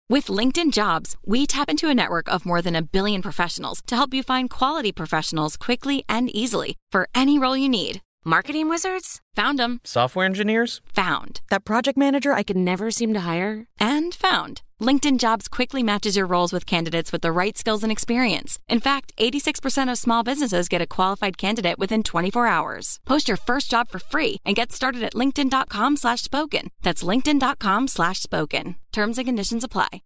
With LinkedIn Jobs, we tap into a network of more than 1 billion professionals to help you find quality professionals quickly and easily for any role you need. Marketing wizards? Found them. Software engineers? Found. That project manager I could never seem to hire? And found. LinkedIn Jobs quickly matches your roles with candidates with the right skills and experience. In fact, 86% of small businesses get a qualified candidate within 24 hours. Post your first job for free and get started at linkedin.com/spoken. That's linkedin.com/spoken. Terms and conditions apply.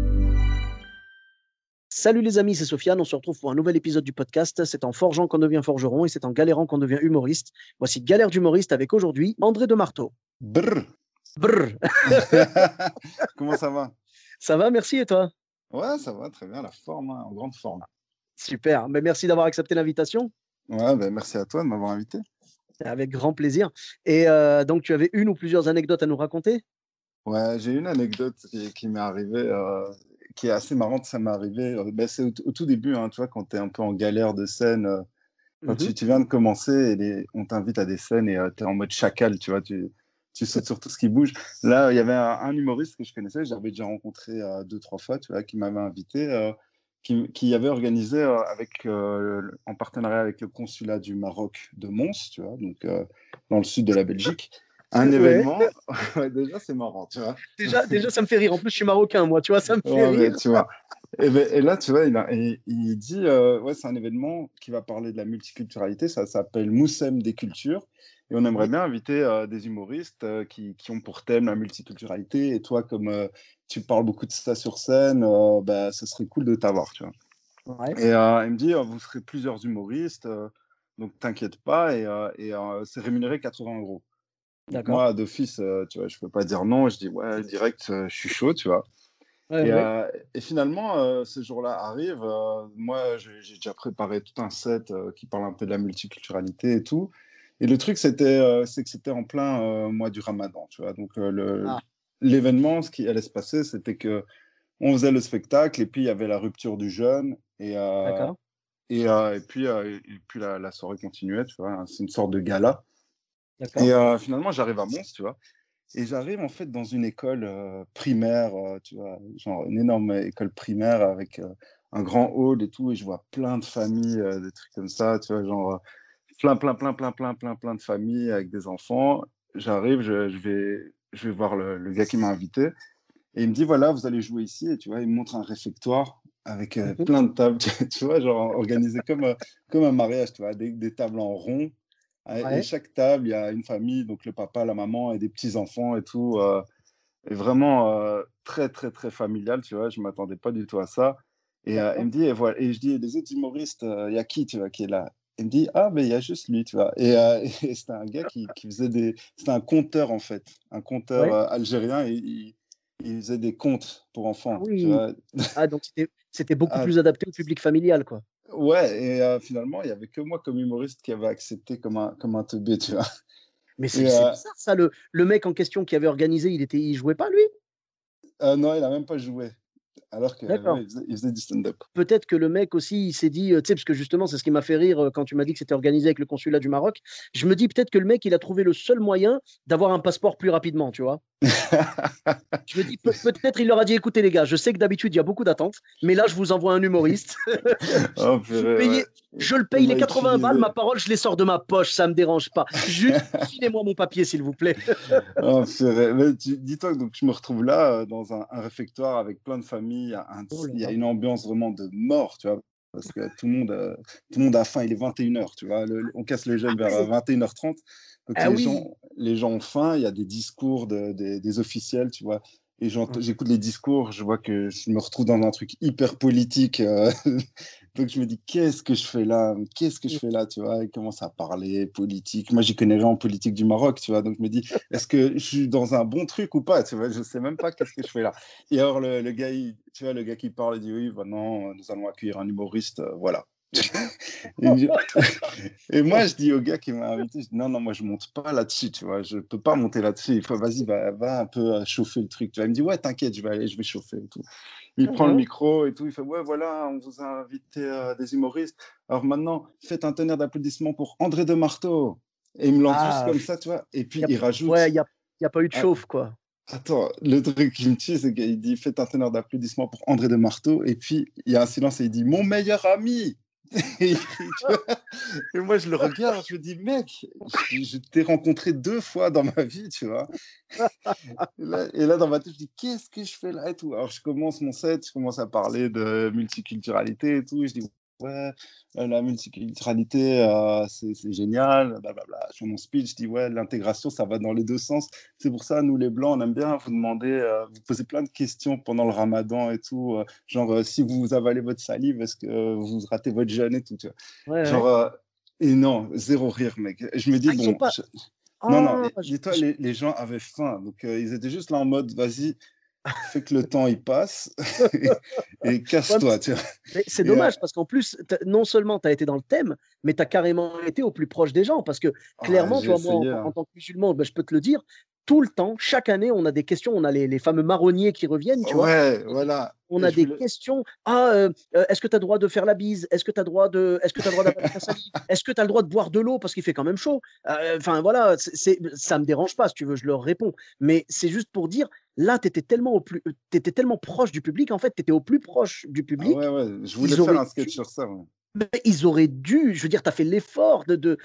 Salut les amis, c'est Sofiane, on se retrouve pour un nouvel épisode du podcast. C'est en forgeant qu'on devient forgeron et c'est en galérant qu'on devient humoriste. Voici Galère d'humoriste avec aujourd'hui André de Marteau. Brr. Brr. Comment ça va? Ça va, merci et toi? Ouais, ça va, très bien, la forme, en grande forme. Super, mais merci d'avoir accepté l'invitation. Ouais, merci à toi de m'avoir invité. Avec grand plaisir. Et donc tu avais une ou plusieurs anecdotes à nous raconter? Ouais, j'ai une anecdote qui m'est arrivée, qui est assez marrante, ça m'est arrivé, c'est au tout début, hein, tu vois, quand tu es un peu en galère de scène, quand tu viens de commencer et on t'invite à des scènes et tu es en mode chacal, tu vois, tu sautes sur tout ce qui bouge. Là, il y avait un humoriste que je connaissais, j'avais déjà rencontré 2-3 fois, tu vois, qui m'avait invité, qui avait organisé en partenariat avec le consulat du Maroc de Mons, tu vois, donc dans le sud de la Belgique, un événement. Ouais, déjà, c'est marrant, tu vois. Déjà, ça me fait rire. En plus, je suis marocain, moi, tu vois, ça me fait rire. Tu vois. Et là, tu vois, il dit, ouais, c'est un événement qui va parler de la multiculturalité, ça s'appelle Moussem des cultures. Et on aimerait bien inviter des humoristes qui ont pour thème la multiculturalité. Et toi, comme tu parles beaucoup de ça sur scène, ça serait cool de t'avoir, tu vois. Ouais. Et il me dit, vous serez plusieurs humoristes, donc t'inquiète pas, et c'est rémunéré 80 €. Donc D'accord. moi, d'office, tu vois, je peux pas dire non. Je dis, ouais, direct, je suis chaud, tu vois. Ouais. Et finalement, ce jour-là arrive. Moi, j'ai déjà préparé tout un set qui parle un peu de la multiculturalité et tout. Et le truc, c'est que c'était en plein mois du Ramadan, tu vois. Donc, l'événement, ce qui allait se passer, c'était que on faisait le spectacle et puis il y avait la rupture du jeûne D'accord. et puis la soirée continuait, tu vois. C'est une sorte de gala. D'accord. Et finalement, j'arrive à Mons, tu vois. Et j'arrive en fait dans une école primaire, tu vois, genre une énorme école primaire avec un grand hall et tout, et je vois plein de familles, des trucs comme ça, tu vois, genre plein de familles avec des enfants. J'arrive, je vais voir le gars qui m'a invité, et il me dit, voilà, vous allez jouer ici, et tu vois, il me montre un réfectoire avec plein de tables, tu vois, genre organisé comme un mariage, tu vois, des tables en rond. Et Ouais. chaque table, il y a une famille, donc le papa, la maman et des petits-enfants et tout. Et vraiment très, très, très familial, tu vois. Je ne m'attendais pas du tout à ça. Et il me dit, et voilà. Et je dis, les autres humoristes, il y a qui, tu vois, qui est là? Il me dit, ah, mais il y a juste lui, tu vois. Et c'était un gars qui faisait C'était un conteur, en fait. Un conteur Ouais. algérien. Et il faisait des contes pour Ah enfants, tu oui. vois. Ah, donc c'était beaucoup Ah, plus adapté au public familial, quoi. ouais, et finalement, il n'y avait que moi comme humoriste qui avait accepté comme un teubé, tu vois. Mais Et c'est bizarre, ça. Le mec en question qui avait organisé, il jouait pas, lui? non, il a même pas joué, alors que D'accord. ouais, il faisait du stand-up. Peut-être que le mec aussi, il s'est dit, tu sais, parce que justement, c'est ce qui m'a fait rire quand tu m'as dit que c'était organisé avec le consulat du Maroc. Je me dis peut-être que le mec, il a trouvé le seul moyen d'avoir un passeport plus rapidement, tu vois. Je me dis, peut-être il leur a dit, écoutez les gars, je sais que d'habitude, il y a beaucoup d'attentes, mais là, je vous envoie un humoriste. Oh Vous purée, ouais. payez, je le Il paye les m'a 80 balles, utilisé. ma parole, je les sors de ma poche, ça me dérange pas. Juste, filez-moi mon papier, s'il vous plaît. Oh purée. Mais dis-toi que donc, je me retrouve là dans un réfectoire avec plein de familles. Oh là Il y a là. une ambiance vraiment de mort, tu vois. Parce que tout le monde a faim, il est 21 h, tu vois. On casse le Ah jeûne vers ouais, 21 h 30. Donc ah oui. les gens ont faim, il y a des discours des officiels, tu vois. Et j'écoute les discours, je vois que je me retrouve dans un truc hyper politique. Donc je me dis, qu'est-ce que je fais là? Qu'est-ce que je fais là, tu vois? Il commence à parler politique. Moi, j'y connais rien en politique du Maroc, tu vois. Donc je me dis, est-ce que je suis dans un bon truc ou pas? Tu vois, je sais même pas qu'est-ce que je fais là. Et alors le gars, tu vois, le gars qui parle, il dit, oui, bah non, nous allons accueillir un humoriste, voilà. Il me dit- Et moi, je dis au gars qui m'a invité, je dis, non, non, moi, je monte pas là-dessus, tu vois, je peux pas monter là-dessus. Il faut, vas-y, va un peu chauffer le truc. Tu vois. Il me dit, ouais, t'inquiète, je vais chauffer et tout. Il prend le Mhm. micro et tout, il fait, ouais, voilà, on vous a invité des humoristes. Alors maintenant, faites un tonnerre d'applaudissements pour André de Marteau. Et il me lance juste Ah, comme ça, tu vois. Et puis, y a, il ouais, rajoute, y a pas eu de ah, chauffe, quoi. Attends, le truc qui me tue, c'est qu'il dit faites un teneur d'applaudissements pour André de Marteau, et puis il y a un silence et il dit mon meilleur ami. Et, il crie, tu vois. Et moi, je le regarde, je me dis mec, je t'ai rencontré 2 fois dans ma vie, tu vois. Et là, dans ma tête, je dis qu'est-ce que je fais là et tout. Alors, je commence mon set, je commence à parler de multiculturalité et tout. Je dis ouais, la multiculturalité, c'est génial, blablabla. Je fais mon speech, je dis ouais, l'intégration, ça va dans les 2 sens. C'est pour ça, nous les Blancs, on aime bien vous demander, vous poser plein de questions pendant le Ramadan et tout. Genre, si vous avalez votre salive, est-ce que vous ratez votre jeûne et tout, tu vois. Ouais, Genre, ouais. et non, zéro rire, mec. Je me dis, Ah, ils ont bon, pas. non, non, Ah, dis-toi, les gens avaient faim. Donc, ils étaient juste là en mode, vas-y, fais que le temps il passe et Ouais, casse-toi, tu vois. mais c'est Et, dommage parce qu'en plus, non seulement tu as été dans le thème, mais tu as carrément été au plus proche des gens. Parce que clairement, tu j'ai vois, moi, essayé, en hein. tant que musulman, ben, je peux te le dire, tout le temps, chaque année, on a des questions. On a les fameux marronniers qui reviennent, tu vois. Ouais, voilà. On Et a je des voulais. questions. Est-ce que tu as le droit de faire la bise? Est-ce que tu as le droit est-ce que tu droit d'avaler ta salive? Est-ce que tu as le droit de boire de l'eau parce qu'il fait quand même chaud? Enfin, voilà, ça me dérange pas, si tu veux, je leur réponds. Mais c'est juste pour dire, là, t'étais tellement proche du public, en fait, tu étais au plus proche du Ah ouais, public. ouais, je voulais Ils faire auraient un sketch dû, sur ça, ouais. ils auraient dû, je veux dire, tu as fait l'effort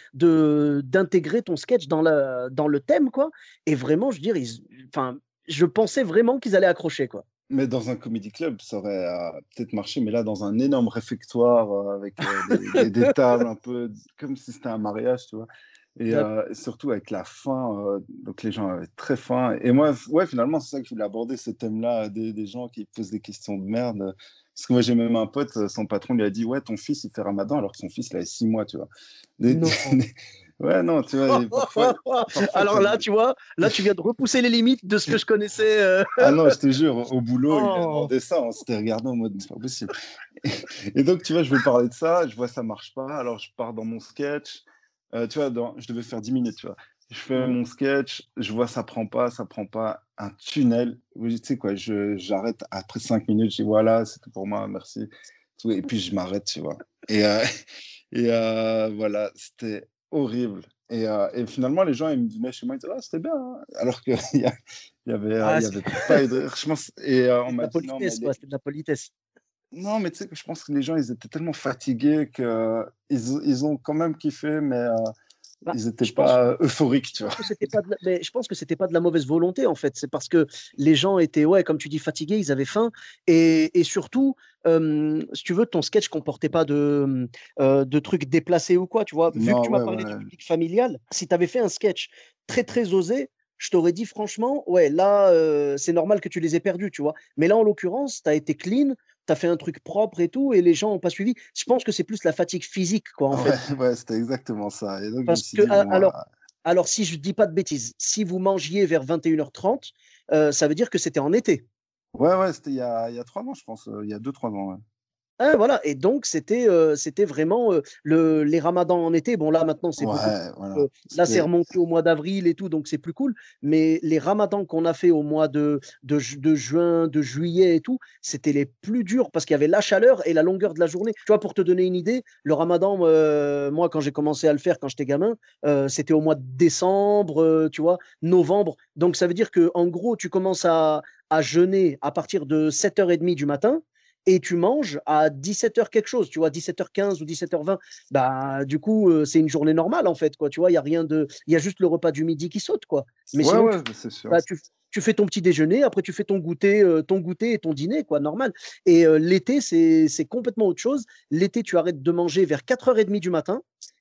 d'intégrer ton sketch dans le thème, quoi. Et vraiment, je veux dire, enfin, je pensais vraiment qu'ils allaient accrocher, quoi. Mais dans un comedy club, ça aurait peut-être marché, mais là, dans un énorme réfectoire avec des tables un peu comme si c'était un mariage, tu vois. Et surtout avec la faim, donc les gens avaient très faim. Et moi, ouais, finalement, c'est ça que je voulais aborder, ce thème-là, des gens qui posent des questions de merde. Parce que moi, j'ai même un pote, son patron lui a dit, ouais, ton fils, il fait Ramadan, alors que son fils, il a 6 mois, tu vois. Des- Non. Ouais, non, tu vois, et parfois, il Alors faut là, tu vois, là, tu viens de repousser les limites de ce que je connaissais. Ah non, je te jure, au boulot, il lui a Oh. demandé ça, on s'était regardé en mode, c'est pas possible. Et donc, tu vois, je veux parler de ça, je vois ça marche pas, alors je pars dans mon sketch. Tu vois, je devais faire 10 minutes, tu vois. Je fais Mm. mon sketch, je vois ça prend pas un tunnel. Oui, tu sais quoi, j'arrête après 5 minutes, je dis voilà, c'est tout pour moi, merci. Tout, et puis je m'arrête, tu vois. Et voilà, c'était horrible. Et finalement, les gens, ils me venaient chez moi, ils disaient, ah, c'était bien, hein. Alors qu'il y, Ah, il y avait pas eu de rire, je pense. On c'est de m'a la dit, non, mais politesse, quoi. C'est de la politesse. non, mais tu sais que je pense que les gens, ils étaient tellement fatigués que ils ont quand même kiffé, mais Bah, ils n'étaient je pense, pas euphoriques, je tu vois. pense que c'était pas mais je pense que c'était pas de la mauvaise volonté, en fait. C'est parce que les gens étaient, ouais, comme tu dis, fatigués, ils avaient faim. Et surtout, si tu veux, ton sketch comportait pas de trucs déplacés ou quoi, tu vois. Vu que Non, tu m'as ouais, parlé du ouais. public familial, si tu avais fait un sketch très, très osé, je t'aurais dit franchement, ouais, là, c'est normal que tu les aies perdus, tu vois. Mais là, en l'occurrence, tu as été clean, tu as fait un truc propre et tout, et les gens n'ont pas suivi. Je pense que c'est plus la fatigue physique, quoi, en Ouais, fait. ouais, c'était exactement ça. Et donc, je me Parce suis que, dit, bon, alors, si je dis pas de bêtises, si vous mangiez vers 21h30, ça veut dire que c'était en été. ouais, ouais, c'était il y a 3 ans, je pense, il y a 2, 3 ans, ouais. Ah, voilà, et donc c'était vraiment les ramadans en été. Bon, là maintenant, c'est beaucoup Ouais, voilà. là, c'est C'était, remonté au mois d'avril et tout, donc c'est plus cool. Mais les ramadans qu'on a fait au mois de juin, de juillet et tout, c'était les plus durs parce qu'il y avait la chaleur et la longueur de la journée. Tu vois, pour te donner une idée, le ramadan, moi, quand j'ai commencé à le faire quand j'étais gamin, c'était au mois de décembre, tu vois, novembre. Donc ça veut dire que en gros, tu commences à jeûner à partir de 7h30 du matin et tu manges à 17h quelque chose, tu vois, 17h15 ou 17h20. Bah, du coup, c'est une journée normale, en fait, quoi. Tu vois, il y a rien de. Il y a juste le repas du midi qui saute, quoi. Mais ouais, sinon, ouais, c'est sûr. bah, tu fais ton petit déjeuner, après tu fais ton goûter et ton dîner, quoi, normal. Et l'été, c'est complètement autre chose. L'été, tu arrêtes de manger vers 4h30 du matin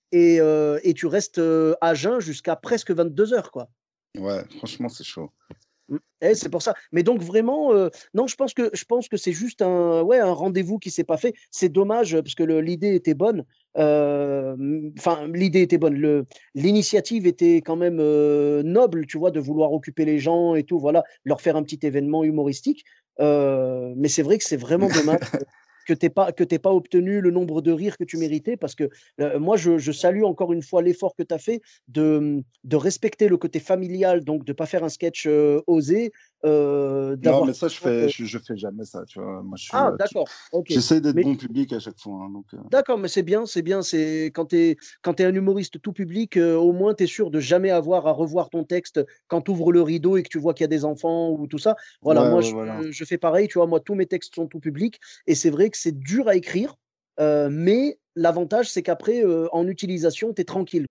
et tu restes à jeun jusqu'à presque 22h, quoi. Ouais, franchement, c'est chaud. C'est pour ça. Mais donc vraiment, non, je pense que c'est juste ouais, un rendez-vous qui s'est pas fait. C'est dommage parce que l'idée était bonne. Enfin, l'idée était bonne. L'initiative était quand même noble, tu vois, de vouloir occuper les gens et tout, voilà, leur faire un petit événement humoristique. Mais c'est vrai que c'est vraiment dommage que t'aies pas obtenu le nombre de rires que tu méritais parce que moi, je salue encore une fois l'effort que tu as fait de respecter le côté familial, donc de ne pas faire un sketch osé, Non, d'avoir mais ça, quelqu'un, je fais jamais ça, tu vois. Moi, ah d'accord, OK. j'essaie d'être Mais bon public à chaque fois, hein, donc, d'accord, mais c'est bien, c'est bien. C'est quand tu es un humoriste tout public, au moins tu es sûr de jamais avoir à revoir ton texte quand tu ouvres le rideau et que tu vois qu'il y a des enfants ou tout ça. Voilà, ouais, moi ouais, voilà. je fais pareil, tu vois? Moi, tous mes textes sont tout publics et c'est vrai que c'est dur à écrire, mais l'avantage, c'est qu'après, en utilisation, tu es tranquille.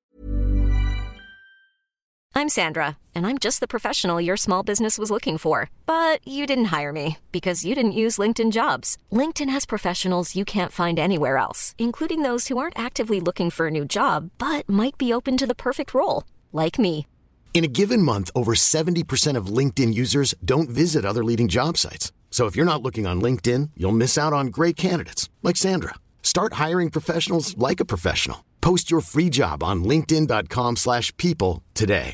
I'm Sandra, and I'm just the professional your small business was looking for. But you didn't hire me because you didn't use LinkedIn Jobs. LinkedIn has professionals you can't find anywhere else, including those who aren't actively looking for a new job, but might be open to the perfect role, like me. In a given month, over 70% of LinkedIn users don't visit other leading job sites. So if you're not looking on LinkedIn, you'll miss out on great candidates like Sandra. Start hiring professionals like a professional. Post your free job on linkedin.com/people today.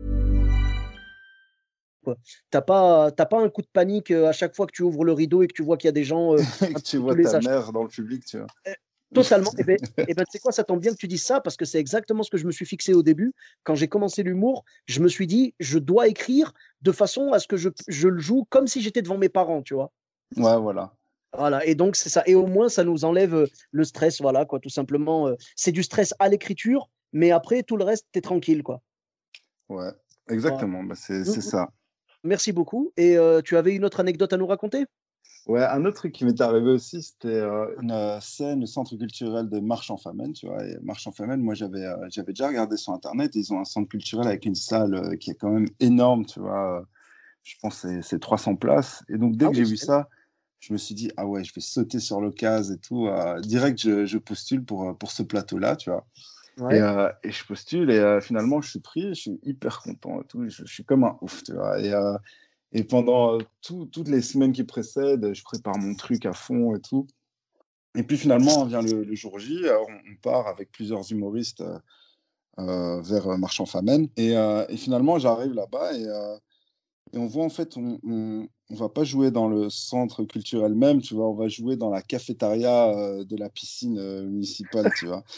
Quoi. T'as pas un coup de panique, à chaque fois que tu ouvres le rideau et que tu vois qu'il y a des gens, Que un tu peu de tous vois les ta âges. mère dans le public, tu vois. Totalement. Et ben, tu sais quoi? Ça tombe bien que tu dises ça parce que c'est exactement ce que je me suis fixé au début. Quand j'ai commencé l'humour, je me suis dit: «Je dois écrire de façon à ce que je le joue comme si j'étais devant mes parents», tu vois? Ouais, voilà. Voilà et donc c'est ça et au moins ça nous enlève, le stress, voilà quoi, tout simplement, c'est du stress à l'écriture, mais après tout le reste, tu es tranquille, quoi. Ouais, Voilà. exactement, bah, Mmh c'est mh. ça. Merci beaucoup et tu avais une autre anecdote à nous raconter? Ouais, un autre truc qui m'est arrivé aussi, c'était, une, scène au centre culturel de Marche-en-Famenne, tu vois? Et Marche-en-Famenne, moi, j'avais déjà regardé sur internet, ils ont un centre culturel avec une salle, qui est quand même énorme, tu vois? Je pense que c'est 300 places et donc dès Ah que oui, j'ai vu c'est énorme. ça, je me suis dit: «Ah ouais, je vais sauter sur l'occasion et tout», direct je postule pour ce plateau-là, tu vois? Ouais. Et je postule et finalement je suis pris, je suis hyper content et tout, je suis comme un ouf, tu vois? Et pendant, toutes les semaines qui précèdent, je prépare mon truc à fond et tout et puis finalement vient le jour J, on part avec plusieurs humoristes, vers, Marchand-Famenne et finalement j'arrive là-bas et on voit en fait, on va pas jouer dans le centre culturel même, tu vois? On va jouer dans la cafétéria, de la piscine, municipale, tu vois?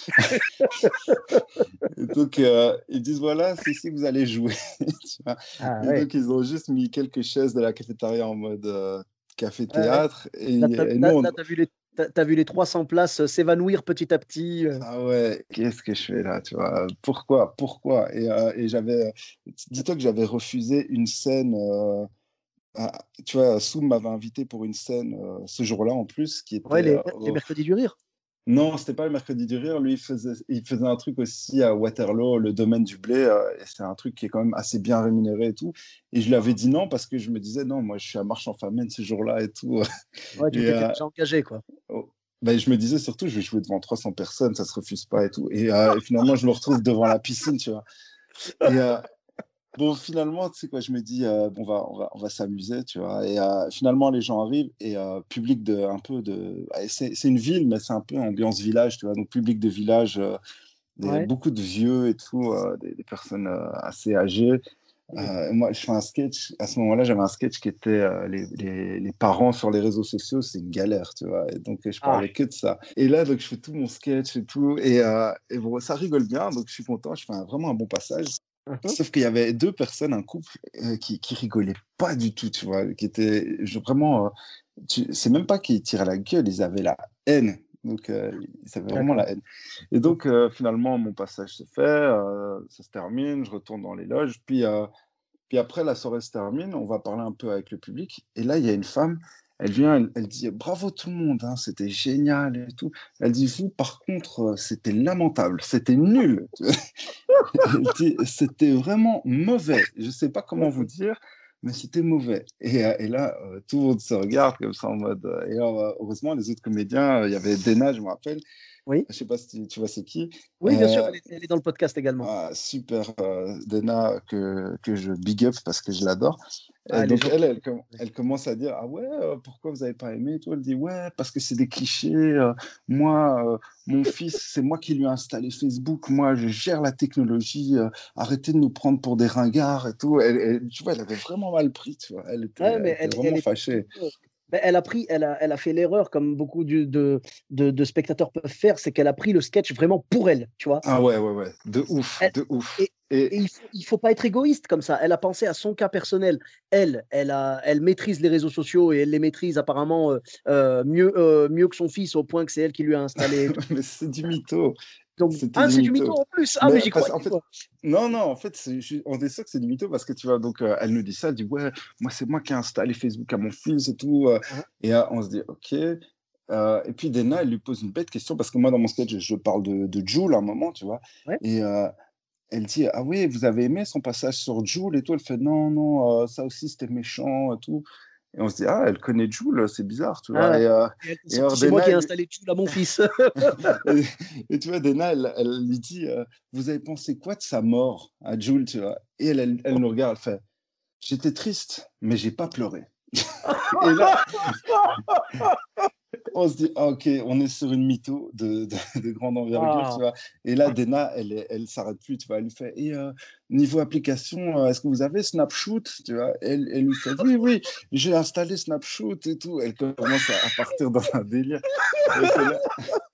Et donc, ils disent: «Voilà, c'est ici que vous allez jouer», tu vois? Ah Et ouais. donc ils ont juste mis quelques chaises de la cafétéria en mode, Ouais, ouais. café-théâtre Là, et nous on tu vu les 300 places, s'évanouir petit à petit, ah ouais, qu'est-ce que je fais là, tu vois? Pourquoi? Pourquoi? Et j'avais, dis-toi que j'avais refusé une scène, ah, tu vois? Soum m'avait invité pour une scène, ce jour-là en plus qui ouais, était, les mercredis du rire. non, c'était pas le mercredi du rire. Lui, il faisait un truc aussi à Waterloo, le domaine du blé, et c'est un truc qui est quand même assez bien rémunéré et tout. Et je lui avais dit non parce que je me disais: «Non, moi, je suis à Marche-en-Famenne ce jour-là et tout», Ouais, tu et t'étais déjà engagé, quoi. oh, bah, je me disais surtout: «Je vais jouer devant 300 personnes, ça se refuse pas et tout», et finalement, je me retrouve devant la piscine, tu vois? Et bon, finalement, tu sais quoi? Je me dis, «Bon, on va s'amuser», tu vois? Et finalement, les gens arrivent et public de un peu de ouais, c'est une ville, mais c'est un peu ambiance village, tu vois? Donc public de village, Ouais. beaucoup de vieux et tout, des personnes, assez âgées. Mmh. Moi, je fais un sketch à ce moment-là, j'avais un sketch qui était, les parents sur les réseaux sociaux, c'est une galère, tu vois? Et donc je Ah! parlais que de ça. Et là, donc je fais tout mon sketch et tout et bon, ça rigole bien, donc je suis content, je fais vraiment un bon passage. Mmh mh. Sauf qu'il y avait 2 personnes, un couple, qui rigolaient pas du tout, tu vois? Qui étaient vraiment, c'est même pas qu'ils tiraient la gueule, ils avaient la haine. Donc ils avaient vraiment D'accord. la haine. Et Mmh. donc finalement, mon passage se fait, ça se termine, je retourne dans les loges, puis après la soirée se termine, on va parler un peu avec le public et là, il y a une femme, elle vient, elle dit: «Bravo tout le monde, hein, c'était génial et tout». Elle dit: «Vous par contre, c'était lamentable, c'était nul». Elle dit: «C'était vraiment mauvais, je sais pas comment vous dire, mais c'était mauvais», et là, tout le monde se regarde comme ça en mode, et heureusement les autres comédiens, il y avait Dena, je me rappelle, Oui. je sais pas si tu vois c'est qui? Oui, bien sûr, elle est dans le podcast également. Ah super, Dena que je big up parce que je l'adore. Ah, elle est Donc gentille. Ouais. elle commence à dire: «Ah ouais, pourquoi vous avez pas aimé et tout?» Elle dit: «Ouais, parce que c'est des clichés, moi, mon fils, c'est moi qui lui ai installé Facebook, moi je gère la technologie, arrêtez de nous prendre pour des ringards et tout». Tu vois, elle avait vraiment mal pris, tu vois? Ouais, Elle mais était elle vraiment est fâchée. beh, elle a fait l'erreur comme beaucoup de spectateurs peuvent faire, c'est qu'elle a pris le sketch vraiment pour elle, tu vois? Ah ouais, ouais, ouais, de ouf, Elle de et ouf. Et il faut pas être égoïste comme ça. Elle a pensé à son cas personnel. Elle maîtrise les réseaux sociaux et elle les maîtrise apparemment mieux que son fils, au point que c'est elle qui lui a installé. Mais c'est du mytho. Donc, c'est du mytho en plus. Mais j'y crois. En fait, non, en fait, on est sûr que c'est du mytho parce que tu vois, donc elle nous dit ça, elle dit ouais, moi c'est moi qui ai installé Facebook à mon fils et tout. Et on se dit ok. Et puis Dana, elle lui pose une bête question parce que moi dans mon sketch, je parle de Jul à un moment, tu vois. Ouais. Et elle dit ah oui, vous avez aimé son passage sur Jul et tout. Elle fait non, ça aussi c'était méchant et tout. Et on se dit ah, elle connaît Jul, c'est bizarre, tu vois. C'est moi qui ai installé Jul à mon fils. et tu vois, Dana, elle lui dit vous avez pensé quoi de sa mort à Jul, tu vois. Et elle nous regarde, elle fait j'étais triste, mais j'ai pas pleuré. Et là, on se dit, ok, on est sur une mytho de grande envergure, tu vois. Et là, Dana, elle s'arrête plus, tu vois. Elle lui fait, niveau application, est-ce que vous avez Snapshoot, tu vois. Elle lui fait, oui, j'ai installé Snapshoot et tout. Elle commence à partir dans un délire. Et c'est là...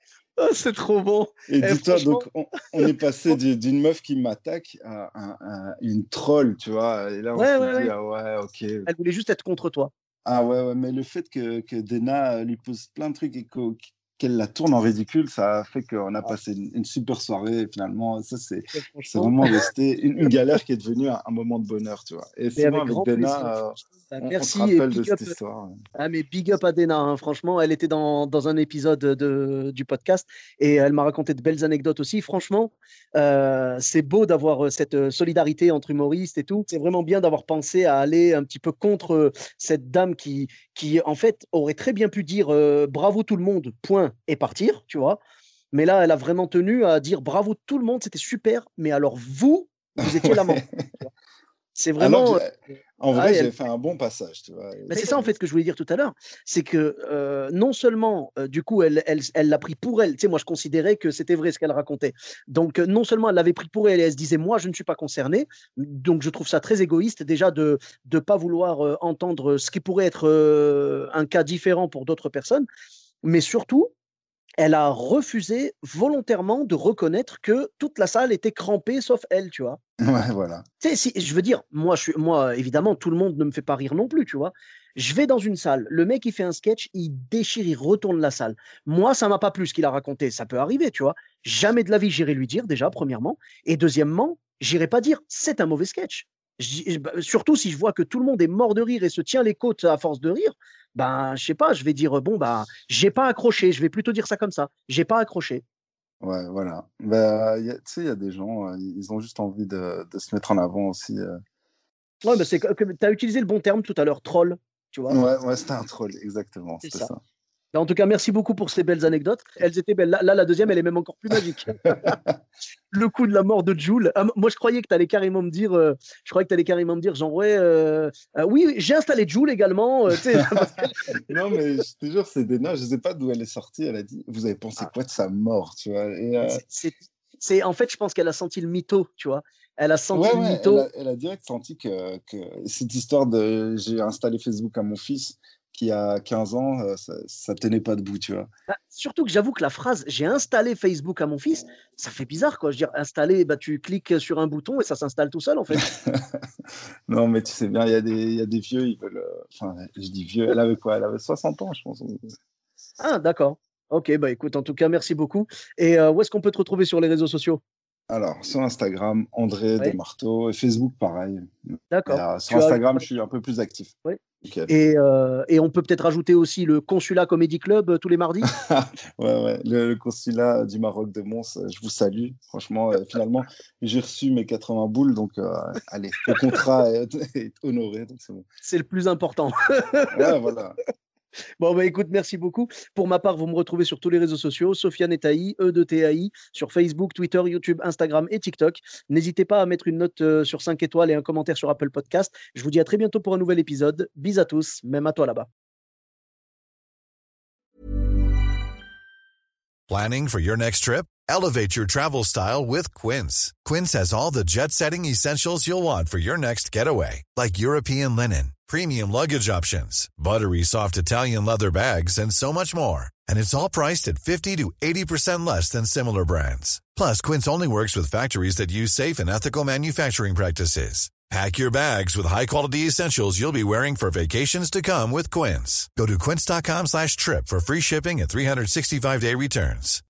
C'est trop bon. Et dis-toi, donc, on est passé d'une meuf qui m'attaque à une troll, tu vois. Et là, on se dit, ah ouais, ok. Elle voulait juste être contre toi. Ah ouais, mais le fait que Dana lui pose plein de trucs et qu'elle la tourne en ridicule, ça a fait qu'on a passé une super soirée. Et finalement, ça, c'est vraiment resté une galère qui est devenue un moment de bonheur, tu vois. Et souvent, avec Dana, on se rappelle de cette histoire. Ah, mais big up à Dana, hein. Franchement, elle était dans un épisode du podcast et elle m'a raconté de belles anecdotes aussi. Franchement, c'est beau d'avoir cette solidarité entre humoristes et tout. C'est vraiment bien d'avoir pensé à aller un petit peu contre cette dame qui en fait, aurait très bien pu dire bravo tout le monde, point, et partir, tu vois. Mais là, elle a vraiment tenu à dire bravo tout le monde, c'était super, mais alors vous étiez l'amant. C'est vraiment... En vrai, j'ai fait un bon passage, tu vois. Mais c'est ça, en fait, que je voulais dire tout à l'heure. C'est que non seulement, du coup, elle l'a pris pour elle. Tu sais, moi, je considérais que c'était vrai ce qu'elle racontait. Donc, non seulement elle l'avait pris pour elle et elle se disait, moi, je ne suis pas concernée. Donc, je trouve ça très égoïste, déjà, de ne pas vouloir entendre ce qui pourrait être un cas différent pour d'autres personnes. Mais surtout, elle a refusé volontairement de reconnaître que toute la salle était crampée, sauf elle, tu vois. Ouais, voilà. Tu sais, je veux dire, moi, évidemment, tout le monde ne me fait pas rire non plus, tu vois. Je vais dans une salle, le mec, il fait un sketch, il déchire, il retourne la salle. Moi, ça m'a pas plu ce qu'il a raconté, ça peut arriver, tu vois. Jamais de la vie, j'irai lui dire, déjà, premièrement. Et deuxièmement, j'irai pas dire, c'est un mauvais sketch. Surtout si je vois que tout le monde est mort de rire et se tient les côtes à force de rire, ben, je sais pas, je vais dire, bon, bah, j'ai pas accroché, je vais plutôt dire ça comme ça, j'ai pas accroché. Ouais, voilà. Bah, tu sais, il y a des gens, ils ont juste envie de se mettre en avant aussi. Ouais, bah, tu as utilisé le bon terme tout à l'heure, troll, tu vois. Ouais, c'était un troll, exactement. C'était ça. En tout cas, merci beaucoup pour ces belles anecdotes. Elles étaient belles. Là, la deuxième, elle est même encore plus magique. Le coup de la mort de Jul. Moi, je croyais que tu allais carrément me dire, genre, oui, j'ai installé Jul également. Non, mais je te jure, c'est Dana, je ne sais pas d'où elle est sortie. Elle a dit, vous avez pensé quoi de sa mort, tu vois. Et, en fait, je pense qu'elle a senti le mytho, tu vois. Elle a senti le mytho. Elle a direct senti que cette histoire de j'ai installé Facebook à mon fils qui a 15 ans, ça tenait pas debout, tu vois. Surtout que j'avoue que la phrase « j'ai installé Facebook à mon fils », ça fait bizarre, quoi. Je veux dire, installer, tu cliques sur un bouton et ça s'installe tout seul, en fait. Non, mais tu sais bien, il y a des vieux, ils veulent... Enfin, je dis vieux, elle avait quoi? Elle avait 60 ans, je pense. Ah, d'accord. Ok, bah écoute, en tout cas, merci beaucoup. Et où est-ce qu'on peut te retrouver sur les réseaux sociaux? Alors, sur Instagram, André Desmarteaux, et Facebook, pareil. D'accord. Sur Instagram, je suis un peu plus actif. Oui. Okay. Et on peut peut-être rajouter aussi le Consulat Comedy Club tous les mardis. Ouais. Le Consulat du Maroc de Mons, je vous salue. Franchement, finalement, j'ai reçu mes 80 boules, donc allez, le contrat est honoré, donc c'est bon. C'est le plus important. Ouais, voilà. Bon, bah écoute, merci beaucoup. Pour ma part, vous me retrouvez sur tous les réseaux sociaux, Sofiane Etaï, E2TAI, sur Facebook, Twitter, YouTube, Instagram et TikTok. N'hésitez pas à mettre une note sur 5 étoiles et un commentaire sur Apple Podcast. Je vous dis à très bientôt pour un nouvel épisode. Bis à tous, même à toi là-bas. Planning for your next trip? Elevate your travel style with Quince. Quince has all the jet-setting essentials you'll want for your next getaway, like European linen, premium luggage options, buttery soft Italian leather bags, and so much more. And it's all priced at 50 to 80% less than similar brands. Plus, Quince only works with factories that use safe and ethical manufacturing practices. Pack your bags with high-quality essentials you'll be wearing for vacations to come with Quince. Go to quince.com/trip for free shipping and 365-day returns.